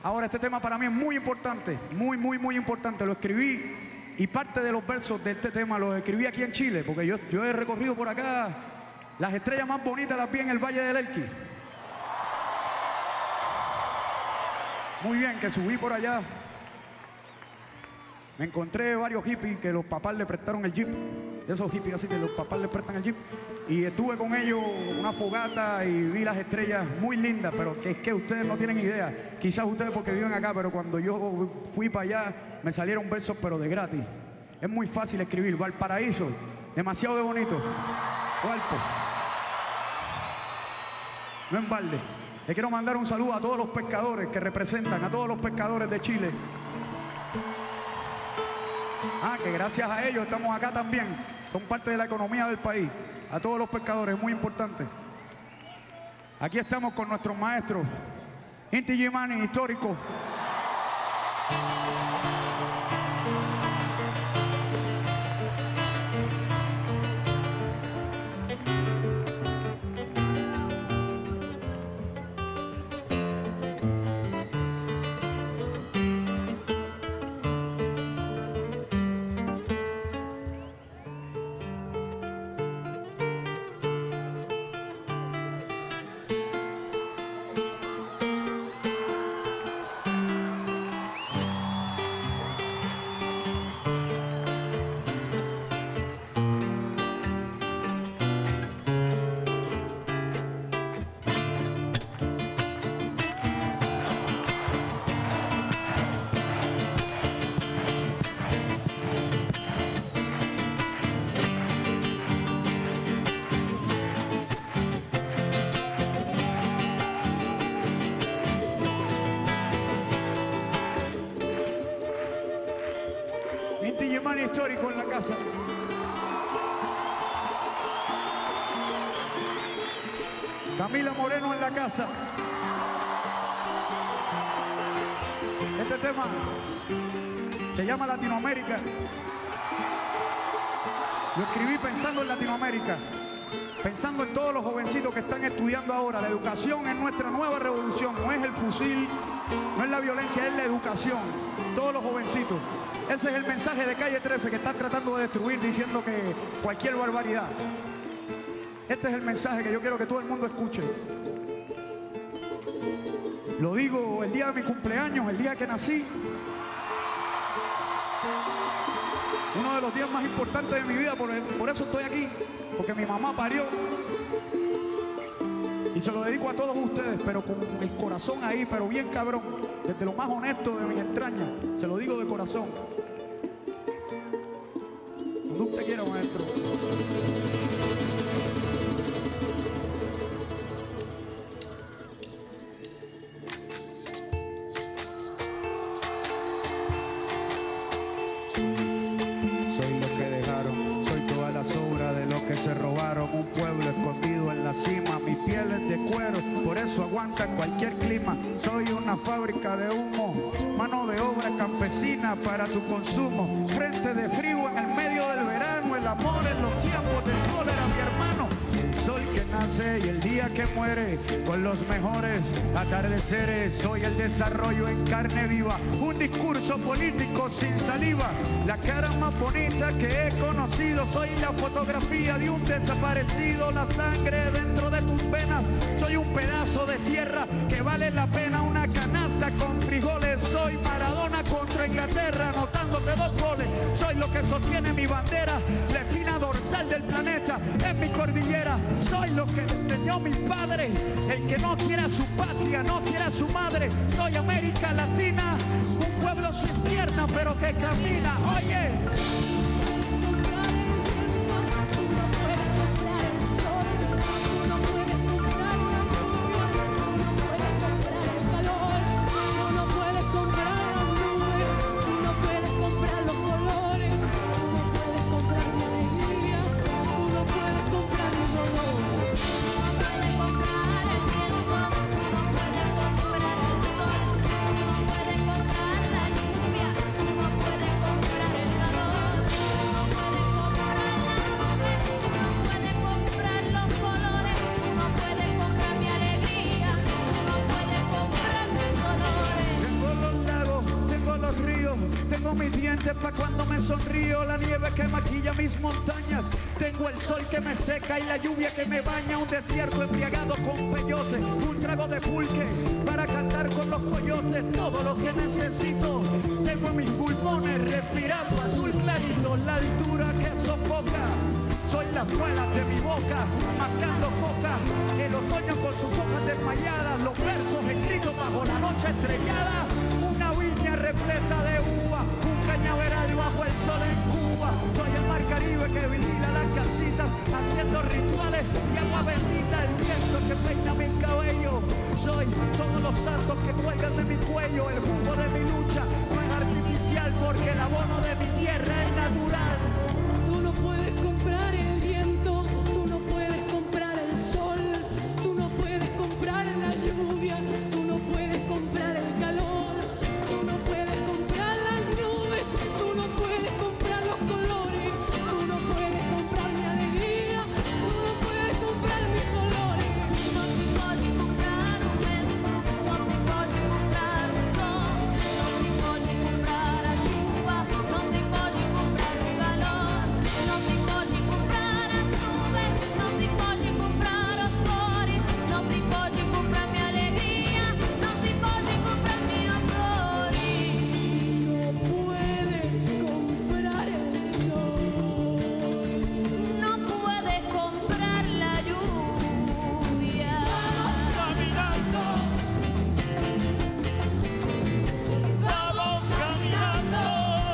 Ahora, este tema para mí es muy importante, muy importante. Lo escribí y parte de los versos de este tema los escribí aquí en Chile, porque yo he recorrido por acá. Las estrellas más bonitas las vi en el Valle del Elqui. Muy bien, que subí por allá. Me encontré varios hippies que los papás le prestaron el jeep. Esos hippies así que los papás le prestan el jeep. Y estuve con ellos una fogata y vi las estrellas muy lindas, pero que es que ustedes no tienen idea. Quizás ustedes porque viven acá, pero cuando yo fui para allá me salieron versos pero de gratis. Es muy fácil escribir. Valparaíso, demasiado de bonito. Valpo. No en balde. Le quiero mandar un saludo a todos los pescadores que representan, a todos los pescadores de Chile. Que gracias a ellos estamos acá también. Son parte de la economía del país. A todos los pescadores, muy importante. Aquí estamos con nuestros maestros. Inti Illimani, histórico. Inti Illimani histórico en la casa. Camila Moreno en la casa. Este tema se llama Latinoamérica. Lo escribí pensando en Latinoamérica, pensando en todos los jovencitos que están estudiando ahora. La educación es nuestra nueva revolución, no es el fusil, no es la violencia, es la educación. Todos los jovencitos. Ese es el mensaje de Calle 13 que están tratando de destruir diciendo que cualquier barbaridad. Este es el mensaje que yo quiero que todo el mundo escuche. Lo digo el día de mi cumpleaños, el día que nací. Uno de los días más importantes de mi vida, por eso estoy aquí. Porque mi mamá parió. Y se lo dedico a todos ustedes, pero con el corazón ahí, pero bien cabrón. Desde lo más honesto de mis entrañas. Se lo digo de corazón. Cuando usted quiera, maestro. Soy lo que dejaron, soy toda la sobra de lo que se robaron. Un pueblo escondido en la cima, mi piel es de cuero, por eso aguanta cualquier clima. Soy una fábrica de humo, mano de obra campesina para tu consumo. Frente de frío en el medio del verano, el amor en los tiempos del cólera, mi hermano. El sol que nace y el día que muere, con los mejores atardeceres. Soy el desarrollo en carne viva, un discurso político sin saliva. La cara más bonita que he conocido, soy la fotografía de un desaparecido. La sangre dentro de tus venas, soy un pedazo de tierra que vale la pena una canasta con frijoles. Soy Maradona contra Inglaterra, anotándote 2 goles. Soy lo que sostiene mi bandera, la espina dorsal del planeta es mi cordillera. Soy lo que le enseñó mi padre, el que no quiere a su patria, no quiere a su madre. Soy América Latina, un pueblo sin pierna pero que camina. Oye. Tengo mis dientes pa' cuando me sonrío, la nieve que maquilla mis montañas. Tengo el sol que me seca y la lluvia que me baña. Un desierto embriagado con peyote, un trago de pulque para cantar con los coyotes. Todo lo que necesito tengo en mis pulmones, respirando azul clarito. La altura que sofoca, soy las muelas de mi boca, marcando coca. El otoño con sus hojas desmayadas, los versos escritos bajo la noche estrellada. Una viña repleta de uva, un cañaveral bajo el sol en Cuba. Soy el mar Caribe que vigila las casitas, haciendo rituales y agua bendita. El viento que peina mi cabello, soy todos los santos que cuelgan de mi cuello. El jugo de mi lucha no es artificial, porque el abono de mi tierra es natural. Tú no puedes comprar el viento, tú no puedes comprar el sol, tú no puedes comprar la lluvia, tú no puedes comprar el calor, tú no puedes comprar las nubes, tú no puedes comprar los colores, tú no puedes comprar mi alegría, tú no puedes comprar mis colores. Non si pode comprare un vento, non si pode comprare un sol, non si pode comprare a chuva, non si pode comprare un calor, non si pode comprare as nuvens, non si pode comprare as cores, non si pode comprar minha alegria, non si pode comprar minhas flores. No puedes comprar el sol. No puedes comprar la lluvia. Caminando, vamos caminando,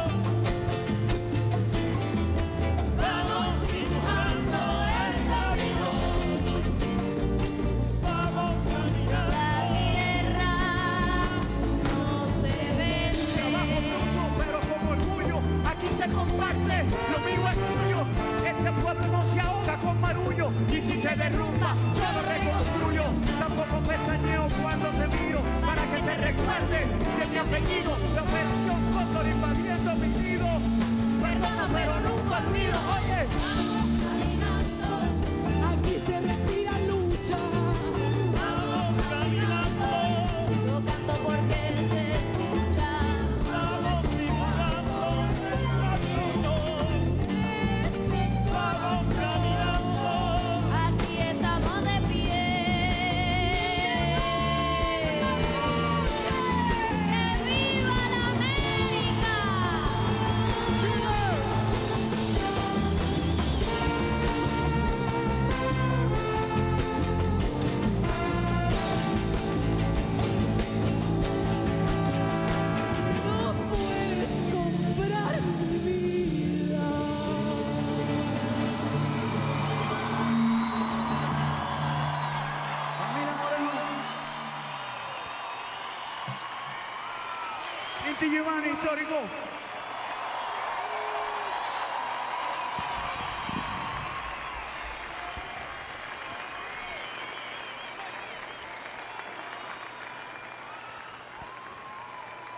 vamos dibujando el camino, vamos caminando. La tierra no se Trabajo vende. bruto, pero con orgullo, aquí se comparte, lo mío es tuyo. Este pueblo no se ahoga con marullo, y si se derrumba, yo lo reconstruyo. Tampoco pestañeo cuando te miro, para que te recuerde de mi apellido. La operación Cóndor invadiendo mi nido. Perdona, pero nunca olvido, oye. Aquí se respira lucha. Vamos caminando, Yo canto porque se escucha. vamos dibujando el camino, vamos caminando. Aquí estamos de pie. ¡Que viva la América! No puedes comprar mi vida. Camila Moreno. Inti Giovanni, histórico.